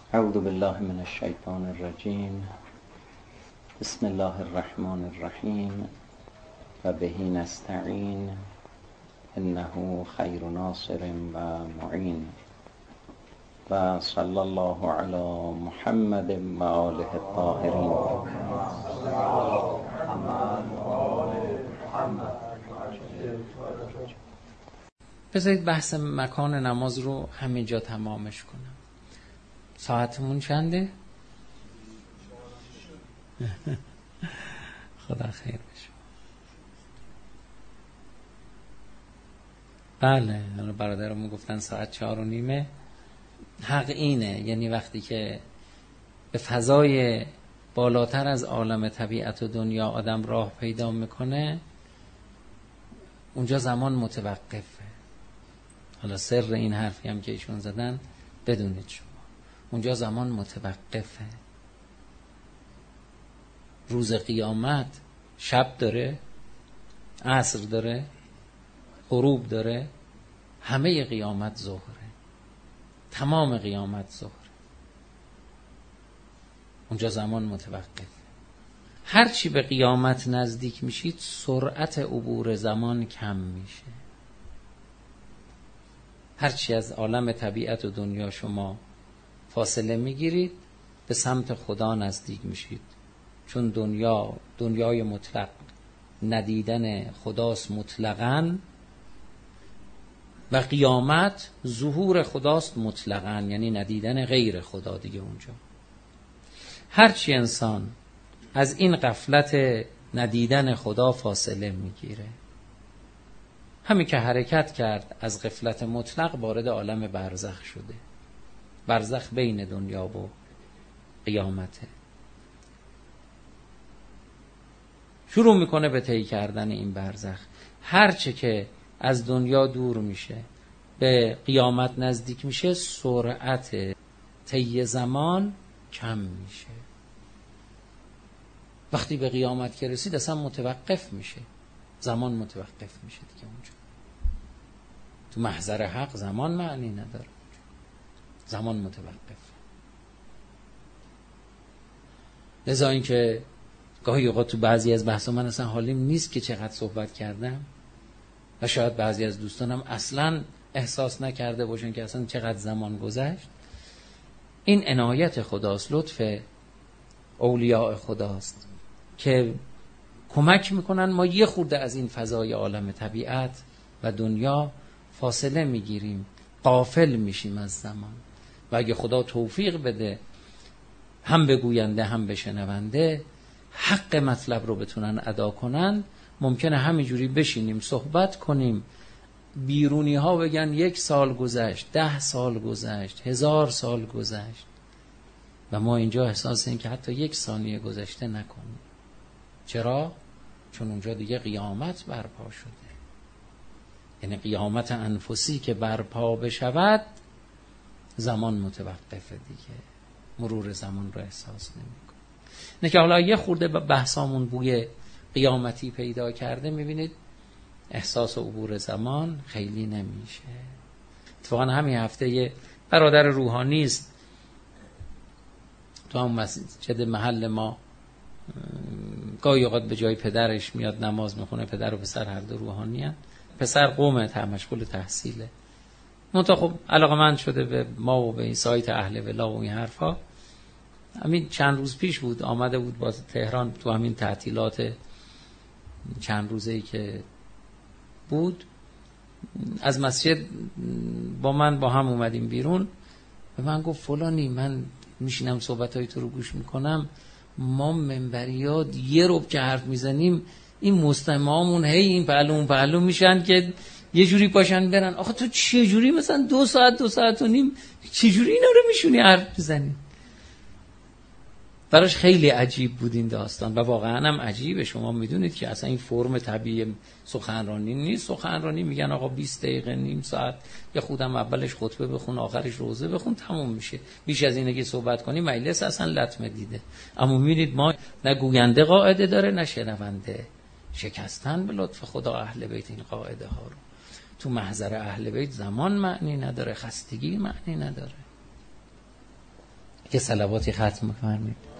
اعوذ بالله من الشیطان الرجیم. بسم الله الرحمن الرحیم و به نستعین انه خیر ناصر و معین و صلی الله علی محمد و آله الطاهرین. بذارید بحث مکان نماز رو همینجا تمامش کنم. ساعتمون چنده؟ خدا خیر بشه. بله، برادرمون گفتن ساعت 4:30. حق اینه، یعنی وقتی که به فضای بالاتر از عالم طبیعت و دنیا آدم راه پیدا میکنه، اونجا زمان متوقفه. حالا سر این حرفی هم که ایشون زدن بدونید شما، اونجا زمان متوقفه. روز قیامت شب داره، عصر داره، غروب داره، همه قیامت ظهره، تمام قیامت ظهره. اونجا زمان متوقفه. هرچی به قیامت نزدیک میشید سرعت عبور زمان کم میشه. هرچی از عالم طبیعت و دنیا شما فاصله میگیرید به سمت خدا نزدیک میشید، چون دنیای مطلق ندیدن خداست مطلقاً و قیامت ظهور خداست مطلقاً، یعنی ندیدن غیر خدا دیگه. اونجا هرچی انسان از این غفلت ندیدن خدا فاصله میگیره، همین که حرکت کرد از غفلت مطلق وارد عالم برزخ شده. برزخ بین دنیا و قیامته. شروع میکنه به طی کردن این برزخ. هرچه که از دنیا دور میشه به قیامت نزدیک میشه، سرعت طی زمان کم میشه. وقتی به قیامت که رسید اصلا متوقف میشه، زمان متوقف میشه دیگه. اونجا تو محضر حق زمان معنی نداره، زمان متوقف. لذا این که گاهی اوقات تو بعضی از بحثا من اصلا حالیم نیست که چقدر صحبت کردم و شاید بعضی از دوستانم اصلا احساس نکرده باشن که اصلا چقدر زمان گذشت. این عنایت خداست، لطف اولیاء خداست که کمک میکنن ما یه خورده از این فضای عالم طبیعت و دنیا فاصله میگیریم، غافل میشیم از زمان. و اگه خدا توفیق بده هم به گوینده هم به شنونده حق مطلب رو بتونن ادا کنن، ممکنه همینجوری بشینیم صحبت کنیم، بیرونی ها بگن 1 سال گذشت، 10 سال گذشت، 1000 سال گذشت و ما اینجا احساس این که حتی 1 ثانیه گذشته نکنیم. چرا؟ چون اونجا دیگه قیامت برپا شده. یعنی قیامت انفسی که برپا بشود زمان متوقفه دیگه، مرور زمان رو احساس نمی‌کنه. نه که حالا یه خورده بحثامون بوی قیامتی پیدا کرده، میبینید احساس عبور زمان خیلی نمیشه. اتفاقا همین هفته یه برادر روحانی است تو هم مسجد محل ما، گاهی اوقات به جای پدرش میاد نماز میخونه. پدر و پسر هر دو روحانی هستند. پسر قومه مشغول تحصیله، منتها خب علاقه‌مند شده به ما و به این سایت اهل ولا و این حرفا. همین چند روز پیش بود آمده بود با تهران تو همین تعطیلات چند روزه‌ای که بود، از مسجد با هم اومدیم بیرون. به من گفت فلانی من میشینم صحبتای تو رو گوش میکنم، ما منبریات یه ربع که حرف میزنیم این مستمعامون هی این پهلو میشن که یه جوری پاشن برن. آخه تو چه جوری مثلا 2 ساعت 2 ساعت و نیم چه جوری اینا رو میشونی حرف بزنی؟ براش خیلی عجیب بود این داستان و واقعا هم عجیبه. شما میدونید که اصلا این فرم طبیعی سخنرانی نیست. سخنرانی میگن آقا 20 دقیقه نیم ساعت، یا خودم اولش خطبه بخون آخرش روزه بخون تموم میشه. بیش از اینه که صحبت کنی مجلس اصلا لطمه دیده. اما میبینید ما نه گوینده قاعده داره نه شنونده. شکستن به لطف خدا اهل بیت این قاعده ها رو. تو محضر اهل بیت زمان معنی نداره، خستگی معنی نداره. که صلواتی ختم بفرمایید.